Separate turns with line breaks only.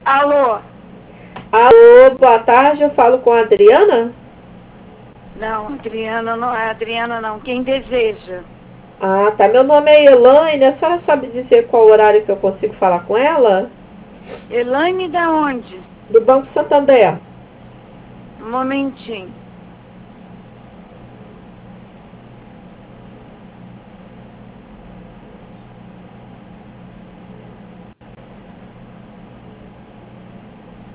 Alô?
Alô, boa tarde, eu falo com a Adriana?
Não, Adriana não é Adriana não. Quem deseja?
Ah, tá. Meu nome é Elaine. A senhora sabe dizer qual horário que eu consigo falar com ela?
Elaine da onde?
Do Banco Santander.
Um momentinho.